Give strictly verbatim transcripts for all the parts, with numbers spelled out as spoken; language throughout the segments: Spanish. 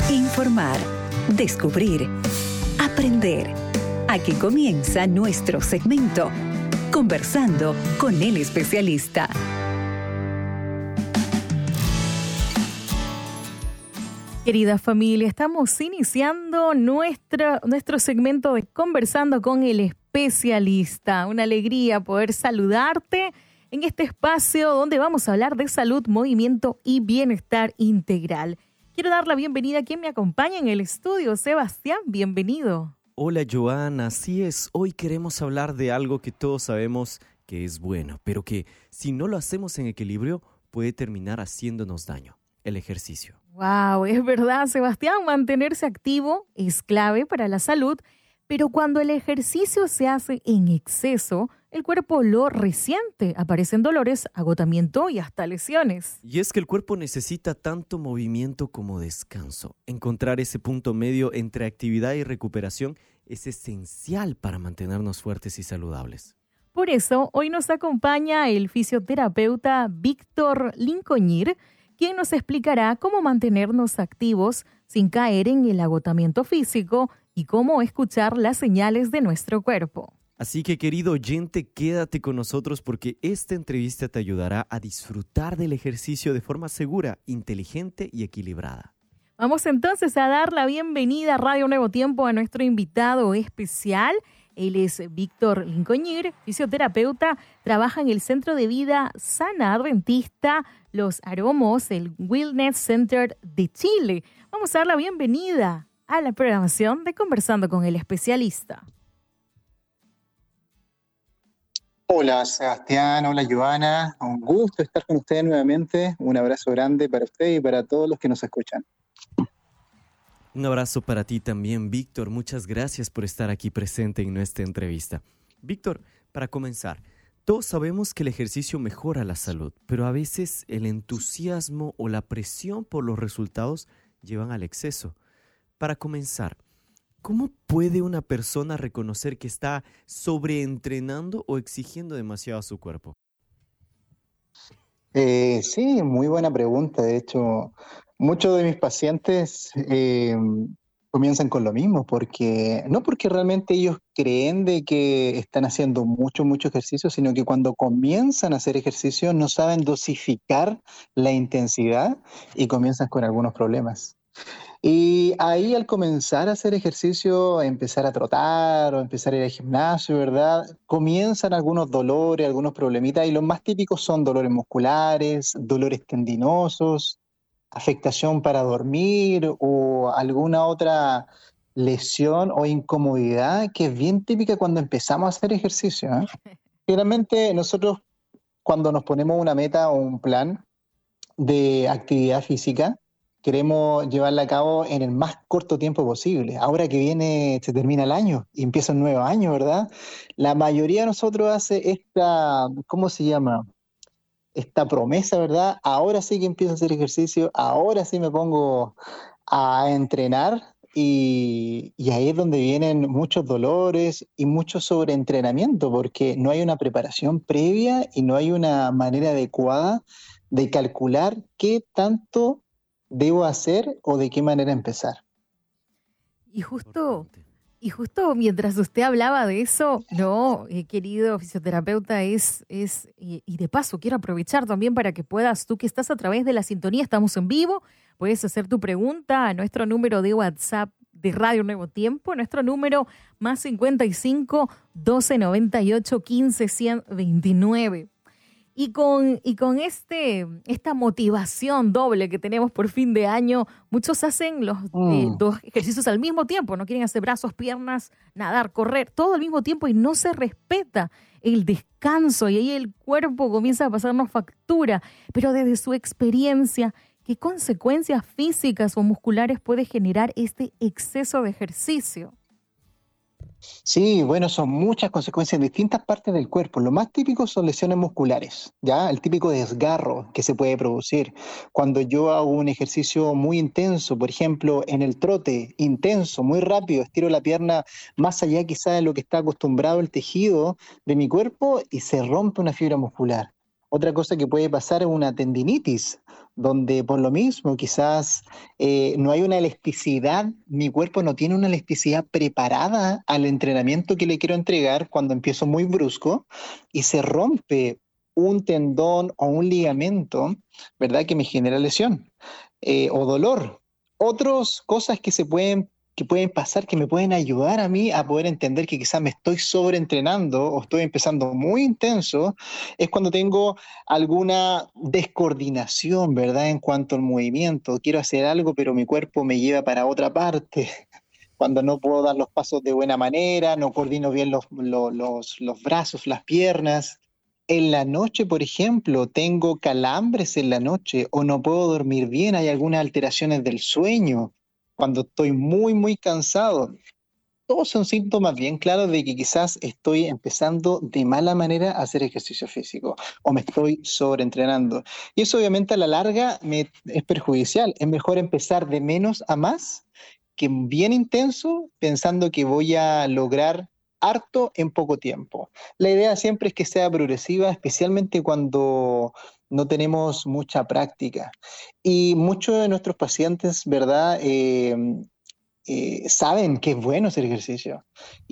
Informar, descubrir, aprender. Aquí comienza nuestro segmento, Conversando con el especialista. Querida familia, estamos iniciando nuestra, nuestro segmento de Conversando con el especialista. Una alegría poder saludarte en este espacio donde vamos a hablar de salud, movimiento y bienestar integral. Quiero dar la bienvenida a quien me acompaña en el estudio. Sebastián, bienvenido. Hola Joana, así es. Hoy queremos hablar de algo que todos sabemos que es bueno, pero que si no lo hacemos en equilibrio puede terminar haciéndonos daño: el ejercicio. Wow, es verdad, Sebastián, mantenerse activo es clave para la salud, pero cuando el ejercicio se hace en exceso, el cuerpo lo resiente. Aparecen dolores, agotamiento y hasta lesiones. Y es que el cuerpo necesita tanto movimiento como descanso. Encontrar ese punto medio entre actividad y recuperación es esencial para mantenernos fuertes y saludables. Por eso, hoy nos acompaña el fisioterapeuta Víctor Lincoñir, quien nos explicará cómo mantenernos activos sin caer en el agotamiento físico y cómo escuchar las señales de nuestro cuerpo. Así que, querido oyente, quédate con nosotros porque esta entrevista te ayudará a disfrutar del ejercicio de forma segura, inteligente y equilibrada. Vamos entonces a dar la bienvenida a Radio Nuevo Tiempo a nuestro invitado especial. Él es Víctor Lincoñir, fisioterapeuta, trabaja en el Centro de Vida Sana Adventista Los Aromos, el Wellness Center de Chile. Vamos a dar la bienvenida a la programación de Conversando con el especialista. Hola Sebastián, hola Joana, un gusto estar con ustedes nuevamente. Un abrazo grande para usted y para todos los que nos escuchan. Un abrazo para ti también, Víctor. Muchas gracias por estar aquí presente en nuestra entrevista. Víctor, para comenzar, todos sabemos que el ejercicio mejora la salud, pero a veces el entusiasmo o la presión por los resultados llevan al exceso. Para comenzar, ¿cómo puede una persona reconocer que está sobreentrenando o exigiendo demasiado a su cuerpo? Eh, sí, muy buena pregunta. De hecho, muchos de mis pacientes eh, comienzan con lo mismo, porque no porque realmente ellos creen de que están haciendo mucho, mucho ejercicio, sino que cuando comienzan a hacer ejercicio no saben dosificar la intensidad y comienzan con algunos problemas. Y ahí al comenzar a hacer ejercicio, empezar a trotar o empezar a ir al gimnasio, ¿verdad? Comienzan algunos dolores, algunos problemitas, y los más típicos son dolores musculares, dolores tendinosos, afectación para dormir o alguna otra lesión o incomodidad que es bien típica cuando empezamos a hacer ejercicio, ¿eh? Generalmente nosotros cuando nos ponemos una meta o un plan de actividad física, queremos llevarla a cabo en el más corto tiempo posible. Ahora que viene, se termina el año y empieza un nuevo año, ¿verdad? La mayoría de nosotros hace esta, ¿cómo se llama? Esta promesa, ¿verdad? Ahora sí que empiezo a hacer ejercicio, ahora sí me pongo a entrenar y, y ahí es donde vienen muchos dolores y mucho sobreentrenamiento porque no hay una preparación previa y no hay una manera adecuada de calcular qué tanto debo hacer o de qué manera empezar. Y justo, y justo mientras usted hablaba de eso, no, eh, querido fisioterapeuta, es, es y, y de paso quiero aprovechar también para que puedas, tú que estás a través de la sintonía, estamos en vivo, puedes hacer tu pregunta a nuestro número de WhatsApp de Radio Nuevo Tiempo, nuestro número más cincuenta y cinco, doce noventa y ocho, quince, ciento veintinueve. Y con, y con este, esta motivación doble que tenemos por fin de año, muchos hacen los Mm. eh, dos ejercicios al mismo tiempo, no quieren hacer brazos, piernas, nadar, correr, todo al mismo tiempo y no se respeta el descanso y ahí el cuerpo comienza a pasarnos factura. Pero desde su experiencia, ¿qué consecuencias físicas o musculares puede generar este exceso de ejercicio? Sí, bueno, son muchas consecuencias en distintas partes del cuerpo. Lo más típico son lesiones musculares, ¿ya? El típico desgarro que se puede producir cuando yo hago un ejercicio muy intenso, por ejemplo, en el trote, intenso, muy rápido, estiro la pierna más allá quizá de lo que está acostumbrado el tejido de mi cuerpo y se rompe una fibra muscular. Otra cosa que puede pasar es una tendinitis, donde por lo mismo quizás eh, no hay una elasticidad, mi cuerpo no tiene una elasticidad preparada al entrenamiento que le quiero entregar cuando empiezo muy brusco y se rompe un tendón o un ligamento, ¿verdad? Que me genera lesión eh, o dolor. Otras cosas que se pueden que pueden pasar, que me pueden ayudar a mí a poder entender que quizás me estoy sobreentrenando o estoy empezando muy intenso, es cuando tengo alguna descoordinación, ¿verdad? En cuanto al movimiento. Quiero hacer algo, pero mi cuerpo me lleva para otra parte. Cuando no puedo dar los pasos de buena manera, no coordino bien los, los, los, los brazos, las piernas. En la noche, por ejemplo, tengo calambres en la noche o no puedo dormir bien, hay algunas alteraciones del sueño cuando estoy muy, muy cansado. Todos son síntomas bien claros de que quizás estoy empezando de mala manera a hacer ejercicio físico o me estoy sobreentrenando. Y eso obviamente a la larga me, es perjudicial. Es mejor empezar de menos a más que bien intenso pensando que voy a lograr harto en poco tiempo. La idea siempre es que sea progresiva, especialmente cuando no tenemos mucha práctica. Y muchos de nuestros pacientes, ¿verdad? Eh, eh, saben que es bueno hacer ejercicio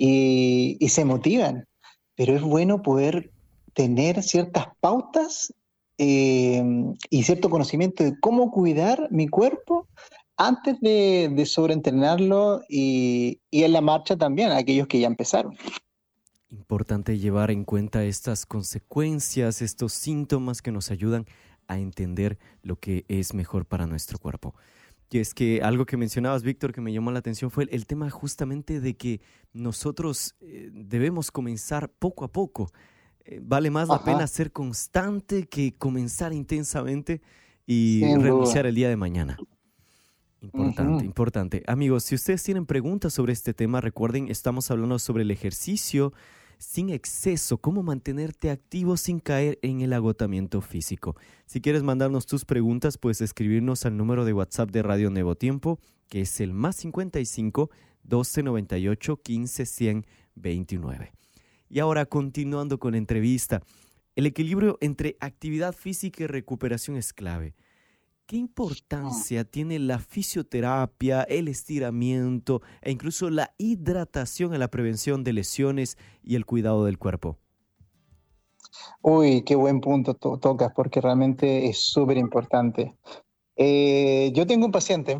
y, y se motivan, pero es bueno poder tener ciertas pautas eh, y cierto conocimiento de cómo cuidar mi cuerpo antes de, de sobreentrenarlo y, y en la marcha también, aquellos que ya empezaron. Importante llevar en cuenta estas consecuencias, estos síntomas que nos ayudan a entender lo que es mejor para nuestro cuerpo. Y es que algo que mencionabas, Víctor, que me llamó la atención fue el, el tema justamente de que nosotros eh, debemos comenzar poco a poco. Eh, vale más Ajá. la pena ser constante que comenzar intensamente y Sin renunciar duda. el día de mañana. Importante, uh-huh. importante. Amigos, si ustedes tienen preguntas sobre este tema, recuerden, estamos hablando sobre el ejercicio sin exceso, cómo mantenerte activo sin caer en el agotamiento físico. Si quieres mandarnos tus preguntas, puedes escribirnos al número de WhatsApp de Radio Nuevo Tiempo, que es el más cincuenta y cinco, doce noventa y ocho, quince, cien veintinueve. Y ahora, continuando con la entrevista, el equilibrio entre actividad física y recuperación es clave. ¿Qué importancia tiene la fisioterapia, el estiramiento e incluso la hidratación en la prevención de lesiones y el cuidado del cuerpo? Uy, qué buen punto to- tocas, porque realmente es súper importante. Eh, yo tengo un paciente,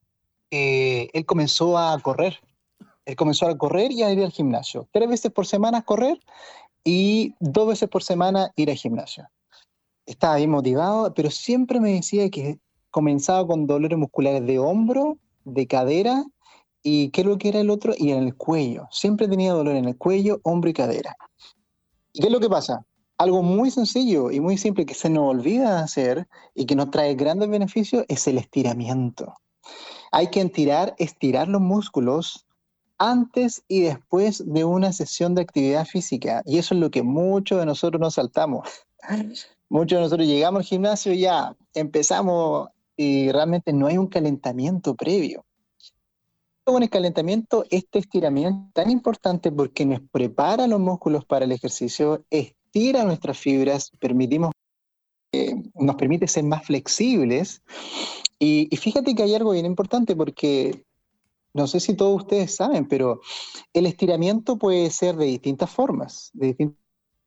eh, él comenzó a correr, él comenzó a correr y a ir al gimnasio. Tres veces por semana correr y dos veces por semana ir al gimnasio. Estaba bien motivado, pero siempre me decía que comenzaba con dolores musculares de hombro, de cadera y ¿qué es lo que era el otro? Y en el cuello. Siempre tenía dolor en el cuello, hombro y cadera. ¿Y qué es lo que pasa? Algo muy sencillo y muy simple que se nos olvida hacer y que nos trae grandes beneficios es el estiramiento. Hay que estirar, estirar los músculos antes y después de una sesión de actividad física. Y eso es lo que muchos de nosotros nos saltamos. Muchos de nosotros llegamos al gimnasio y ya empezamos y realmente no hay un calentamiento previo. Con el calentamiento, este estiramiento es tan importante porque nos prepara los músculos para el ejercicio, estira nuestras fibras, permitimos, eh, nos permite ser más flexibles. Y, y fíjate que hay algo bien importante porque no sé si todos ustedes saben, pero el estiramiento puede ser de distintas formas, de distintas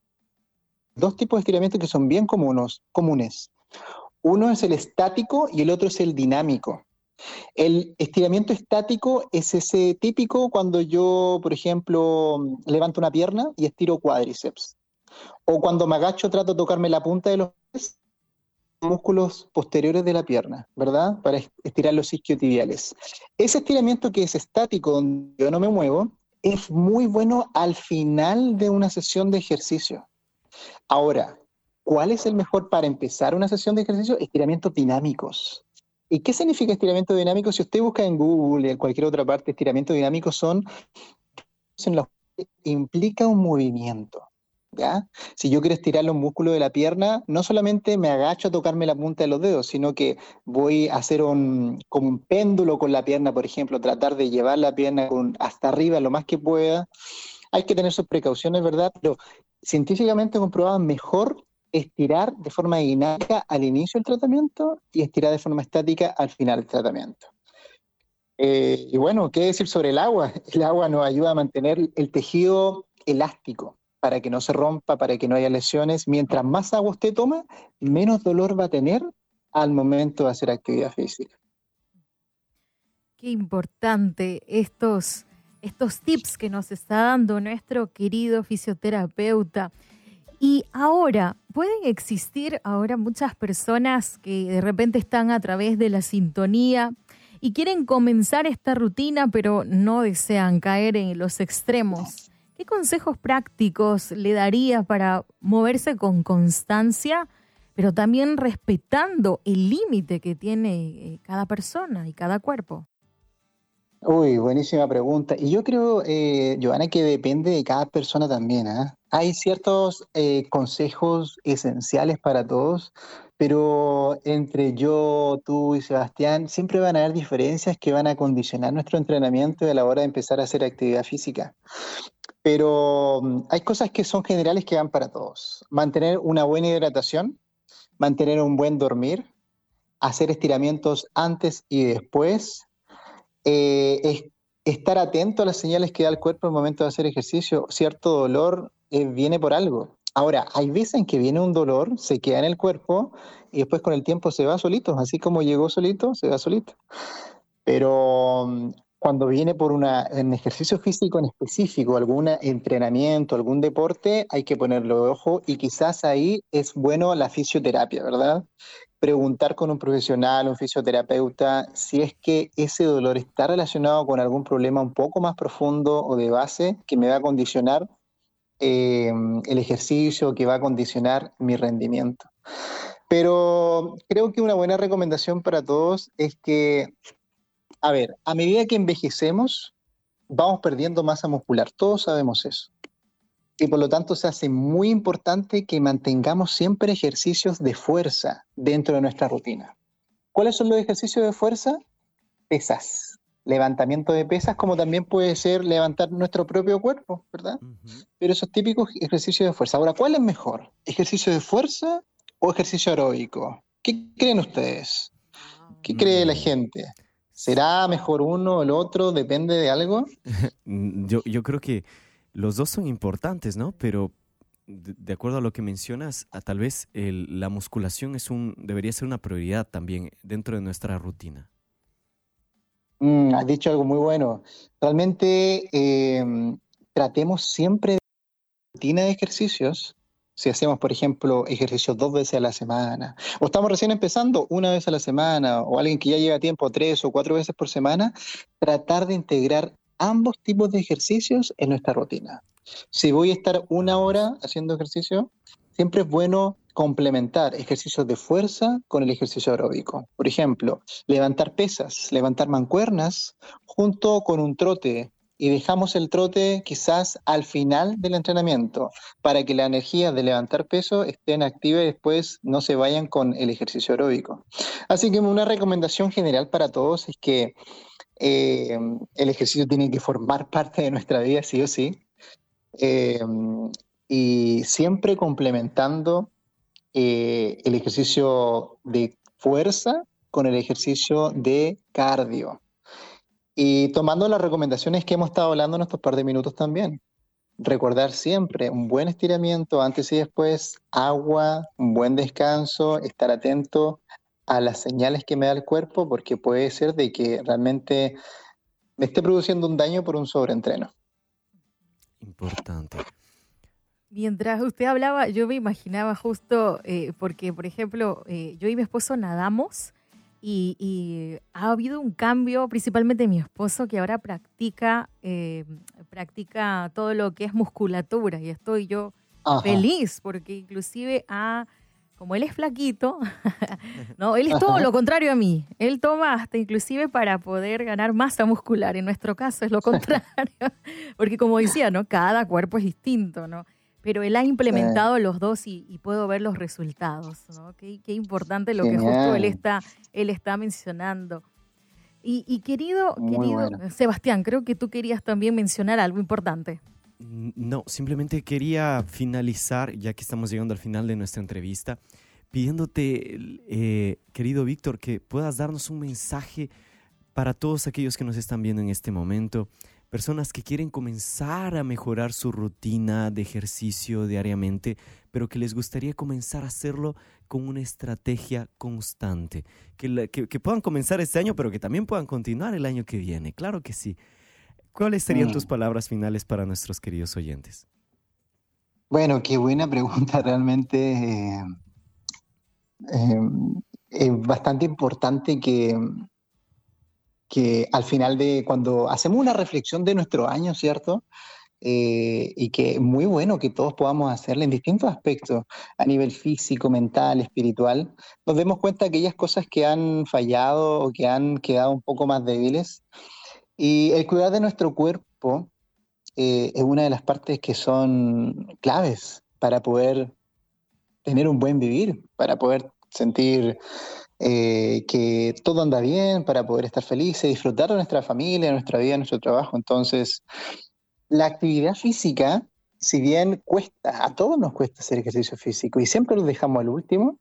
dos tipos de estiramiento que son bien comunes, comunes. Uno es el estático y el otro es el dinámico. El estiramiento estático es ese típico cuando yo, por ejemplo, levanto una pierna y estiro cuádriceps. O cuando me agacho trato de tocarme la punta de los pies, músculos posteriores de la pierna, ¿verdad? Para estirar los isquiotibiales. Ese estiramiento que es estático, donde yo no me muevo, es muy bueno al final de una sesión de ejercicio. Ahora, ¿cuál es el mejor para empezar una sesión de ejercicio? Estiramientos dinámicos. ¿Y qué significa estiramiento dinámico? Si usted busca en Google y en cualquier otra parte, estiramientos dinámicos son en los que implica un movimiento, ¿ya? Si yo quiero estirar los músculos de la pierna, no solamente me agacho a tocarme la punta de los dedos, sino que voy a hacer un, como un péndulo con la pierna, por ejemplo, tratar de llevar la pierna con, hasta arriba lo más que pueda. Hay que tener sus precauciones, ¿verdad? Pero científicamente comprobado mejor estirar de forma dinámica al inicio del tratamiento y estirar de forma estática al final del tratamiento. Eh, y bueno, ¿qué decir sobre el agua? El agua nos ayuda a mantener el tejido elástico para que no se rompa, para que no haya lesiones. Mientras más agua usted toma, menos dolor va a tener al momento de hacer actividad física. Qué importante estos, estos tips que nos está dando nuestro querido fisioterapeuta. Y ahora, pueden existir ahora muchas personas que de repente están a través de la sintonía y quieren comenzar esta rutina, pero no desean caer en los extremos. ¿Qué consejos prácticos le daría para moverse con constancia, pero también respetando el límite que tiene cada persona y cada cuerpo? Uy, buenísima pregunta. Y yo creo, eh, Joana, que depende de cada persona también, ¿eh? Hay ciertos eh, consejos esenciales para todos, pero entre yo, tú y Sebastián, siempre van a haber diferencias que van a condicionar nuestro entrenamiento a la hora de empezar a hacer actividad física. Pero um, hay cosas que son generales que van para todos. Mantener una buena hidratación, mantener un buen dormir, hacer estiramientos antes y después, eh, es, estar atento a las señales que da el cuerpo al momento de hacer ejercicio. Cierto dolor eh, viene por algo. Ahora, hay veces en que viene un dolor, se queda en el cuerpo y después con el tiempo se va solito. Así como llegó solito, se va solito. Pero um, cuando viene por una, un ejercicio físico en específico, algún entrenamiento, algún deporte, hay que ponerle ojo y quizás ahí es bueno la fisioterapia, ¿verdad? Preguntar con un profesional, un fisioterapeuta, si es que ese dolor está relacionado con algún problema un poco más profundo o de base que me va a condicionar eh, el ejercicio, que va a condicionar mi rendimiento. Pero creo que una buena recomendación para todos es que, a ver, a medida que envejecemos, vamos perdiendo masa muscular, todos sabemos eso. Y por lo tanto se hace muy importante que mantengamos siempre ejercicios de fuerza dentro de nuestra rutina. ¿Cuáles son los ejercicios de fuerza? Pesas, levantamiento de pesas, como también puede ser levantar nuestro propio cuerpo, ¿verdad? Uh-huh. Pero esos típicos ejercicios de fuerza. Ahora, ¿cuál es mejor? ¿Ejercicio de fuerza o ejercicio aeróbico? ¿Qué creen ustedes? ¿Qué cree la gente? ¿Será mejor uno o el otro? ¿Depende de algo? yo, yo creo que los dos son importantes, ¿no? Pero de, de acuerdo a lo que mencionas, a, tal vez el, la musculación es un, debería ser una prioridad también dentro de nuestra rutina. Mm, has dicho algo muy bueno. Realmente eh, tratemos siempre de rutina de ejercicios. Si hacemos, por ejemplo, ejercicios dos veces a la semana, o estamos recién empezando una vez a la semana, o alguien que ya lleva tiempo tres o cuatro veces por semana, tratar de integrar ambos tipos de ejercicios en nuestra rutina. Si voy a estar una hora haciendo ejercicio, siempre es bueno complementar ejercicios de fuerza con el ejercicio aeróbico. Por ejemplo, levantar pesas, levantar mancuernas junto con un trote, y dejamos el trote quizás al final del entrenamiento para que la energía de levantar peso estén activas y después no se vayan con el ejercicio aeróbico. Así que una recomendación general para todos es que Eh, el ejercicio tiene que formar parte de nuestra vida, sí o sí, eh, y siempre complementando eh, el ejercicio de fuerza con el ejercicio de cardio. Y tomando las recomendaciones que hemos estado hablando en estos par de minutos también. Recordar siempre un buen estiramiento antes y después, agua, un buen descanso, estar atento a las señales que me da el cuerpo, porque puede ser de que realmente me esté produciendo un daño por un sobreentreno. Importante. Mientras usted hablaba, yo me imaginaba justo, eh, porque por ejemplo, eh, yo y mi esposo nadamos y, y ha habido un cambio, principalmente mi esposo, que ahora practica, eh, practica todo lo que es musculatura, y estoy yo Ajá. feliz, porque inclusive ha... Como él es flaquito, no, él es todo lo contrario a mí. Él toma hasta inclusive para poder ganar masa muscular. En nuestro caso es lo contrario. Porque como decía, ¿no? Cada cuerpo es distinto, ¿no? Pero él ha implementado sí. los dos y, y puedo ver los resultados, ¿no? Qué, qué importante lo Genial. que justo él está, él está mencionando. Y, y querido, querido bueno. Sebastián, creo que tú querías también mencionar algo importante. No, simplemente quería finalizar, ya que estamos llegando al final de nuestra entrevista, pidiéndote, eh, querido Víctor, que puedas darnos un mensaje para todos aquellos que nos están viendo en este momento, personas que quieren comenzar a mejorar su rutina de ejercicio diariamente, pero que les gustaría comenzar a hacerlo con una estrategia constante, que, la, que, que puedan comenzar este año, pero que también puedan continuar el año que viene, claro que sí. ¿Cuáles serían tus palabras finales para nuestros queridos oyentes? Bueno, qué buena pregunta, realmente eh, eh, es bastante importante que, que al final de cuando hacemos una reflexión de nuestro año, ¿cierto? Eh, y que es muy bueno que todos podamos hacerla en distintos aspectos, a nivel físico, mental, espiritual, nos demos cuenta de aquellas cosas que han fallado o que han quedado un poco más débiles. Y el cuidar de nuestro cuerpo eh, es una de las partes que son claves para poder tener un buen vivir, para poder sentir eh, que todo anda bien, para poder estar felices, disfrutar de nuestra familia, de nuestra vida, de nuestro trabajo. Entonces, la actividad física, si bien cuesta, a todos nos cuesta hacer ejercicio físico y siempre lo dejamos al último,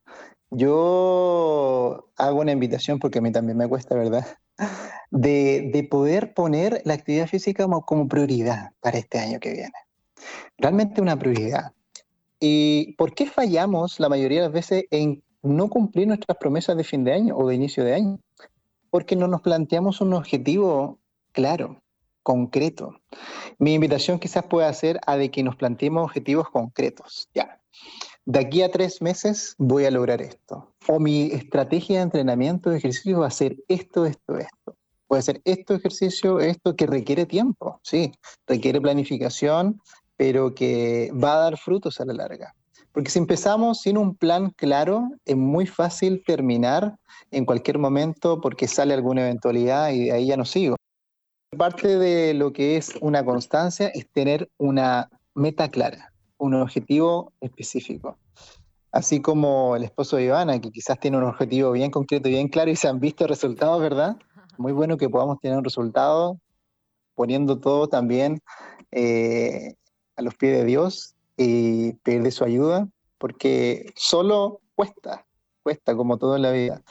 yo hago una invitación, porque a mí también me cuesta, ¿verdad? De, de poder poner la actividad física como, como prioridad para este año que viene. Realmente una prioridad. ¿Y por qué fallamos la mayoría de las veces en no cumplir nuestras promesas de fin de año o de inicio de año? Porque no nos planteamos un objetivo claro, concreto. Mi invitación quizás pueda ser a de que nos planteemos objetivos concretos. Ya. De aquí a tres meses voy a lograr esto. O mi estrategia de entrenamiento de ejercicio va a ser esto, esto, esto. Puede ser esto ejercicio, esto que requiere tiempo, sí, requiere planificación, pero que va a dar frutos a la larga. Porque si empezamos sin un plan claro, es muy fácil terminar en cualquier momento porque sale alguna eventualidad y de ahí ya no sigo. Parte de lo que es una constancia es tener una meta clara, un objetivo específico. Así como el esposo de Ivana, que quizás tiene un objetivo bien concreto y bien claro y se han visto resultados, ¿verdad? Muy bueno que podamos tener un resultado poniendo todo también eh, a los pies de Dios y pedirle su ayuda, porque solo cuesta, cuesta como todo en la vida.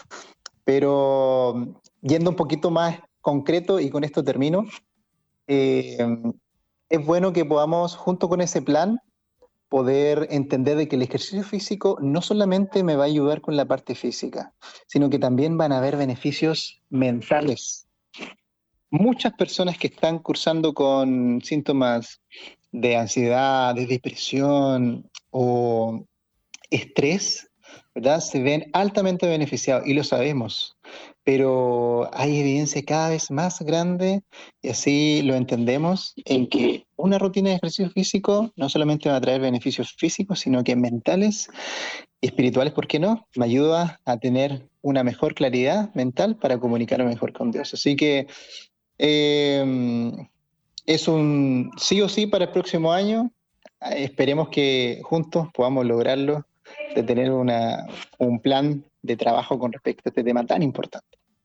Pero yendo un poquito más concreto, y con esto termino, eh, es bueno que podamos, junto con ese plan, poder entender de que el ejercicio físico no solamente me va a ayudar con la parte física, sino que también van a haber beneficios mentales. Muchas personas que están cursando con síntomas de ansiedad, de depresión o estrés, ¿verdad? Se ven altamente beneficiados y lo sabemos, pero hay evidencia cada vez más grande, y así lo entendemos, en que una rutina de ejercicio físico no solamente va a traer beneficios físicos, sino que mentales y espirituales, ¿por qué no? Me ayuda a tener una mejor claridad mental para comunicarme mejor con Dios. Así que eh, es un sí o sí para el próximo año. Esperemos que juntos podamos lograrlo, de tener una, un plan de trabajo con respecto a este tema tan importante.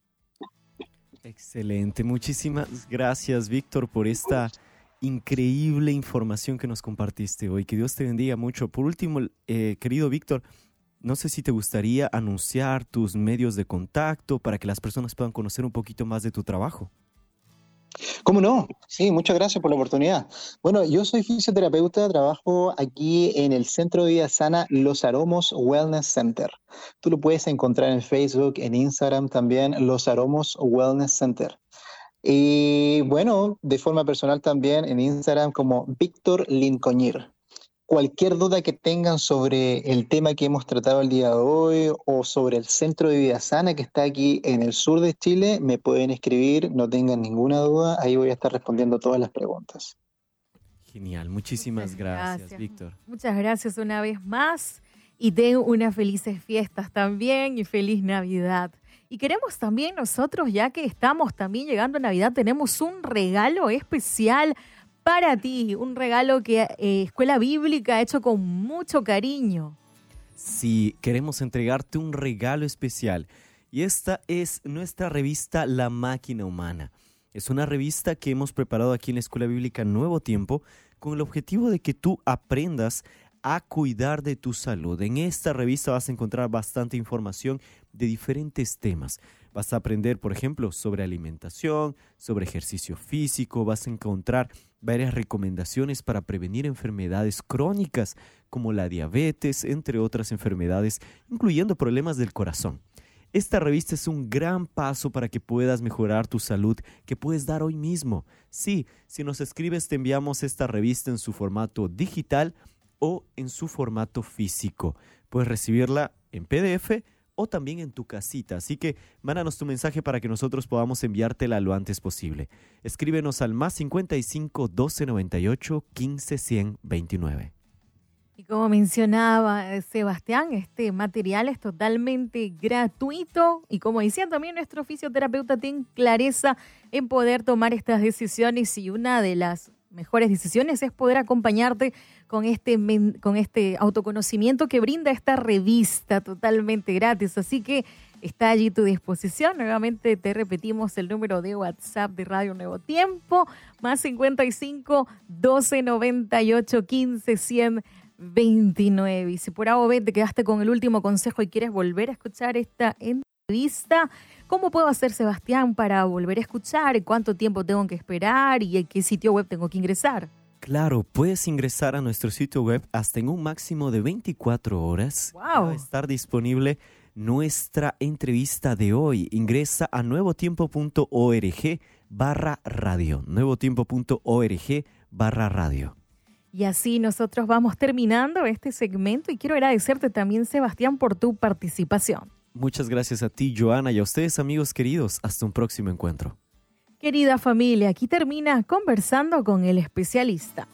Excelente. Muchísimas gracias, Víctor, por esta increíble información que nos compartiste hoy. Que Dios te bendiga mucho. Por último, eh, querido Víctor, no sé si te gustaría anunciar tus medios de contacto para que las personas puedan conocer un poquito más de tu trabajo. ¿Cómo no? Sí, muchas gracias por la oportunidad. Bueno, yo soy fisioterapeuta, trabajo aquí en el Centro de Vida Sana Los Aromos Wellness Center. Tú lo puedes encontrar en Facebook, en Instagram también, Los Aromos Wellness Center. Y bueno, de forma personal también en Instagram como Víctor Lincoñir. Cualquier duda que tengan sobre el tema que hemos tratado el día de hoy o sobre el Centro de Vida Sana que está aquí en el sur de Chile, me pueden escribir, no tengan ninguna duda, ahí voy a estar respondiendo todas las preguntas. Genial, muchísimas Muchas gracias, gracias, Víctor. Muchas gracias una vez más y ten unas felices fiestas también y feliz Navidad. Y queremos también nosotros, ya que estamos también llegando a Navidad, tenemos un regalo especial para ti, un regalo que eh, Escuela Bíblica ha hecho con mucho cariño. Sí, queremos entregarte un regalo especial y esta es nuestra revista La Máquina Humana. Es una revista que hemos preparado aquí en la Escuela Bíblica Nuevo Tiempo con el objetivo de que tú aprendas a cuidar de tu salud. En esta revista vas a encontrar bastante información de diferentes temas. Vas a aprender, por ejemplo, sobre alimentación, sobre ejercicio físico. Vas a encontrar varias recomendaciones para prevenir enfermedades crónicas como la diabetes, entre otras enfermedades, incluyendo problemas del corazón. Esta revista es un gran paso para que puedas mejorar tu salud que puedes dar hoy mismo. Sí, si nos escribes te enviamos esta revista en su formato digital o en su formato físico. Puedes recibirla en P D F o también en tu casita. Así que mándanos tu mensaje para que nosotros podamos enviártela lo antes posible. Escríbenos al más cincuenta y cinco, doce noventa y ocho, quince, cien veintinueve. Y como mencionaba Sebastián, este material es totalmente gratuito y como decía también nuestro fisioterapeuta tiene clareza en poder tomar estas decisiones y una de las mejores decisiones es poder acompañarte con este, con este autoconocimiento que brinda esta revista totalmente gratis. Así que está allí a tu disposición. Nuevamente te repetimos el número de WhatsApp de Radio Nuevo Tiempo, más cincuenta y cinco, doce noventa y ocho, quince, cien veintinueve. Y si por A o B te quedaste con el último consejo y quieres volver a escuchar esta entrevista, ¿cómo puedo hacer, Sebastián, para volver a escuchar? ¿Cuánto tiempo tengo que esperar? ¿Y en qué sitio web tengo que ingresar? Claro, puedes ingresar a nuestro sitio web hasta en un máximo de veinticuatro horas. Wow. Va a estar disponible nuestra entrevista de hoy. Ingresa a nuevotiempo.org barra radio. nuevotiempo.org barra radio. Y así nosotros vamos terminando este segmento y quiero agradecerte también, Sebastián, por tu participación. Muchas gracias a ti, Joana, y a ustedes, amigos queridos. Hasta un próximo encuentro. Querida familia, aquí termina Conversando con el Especialista.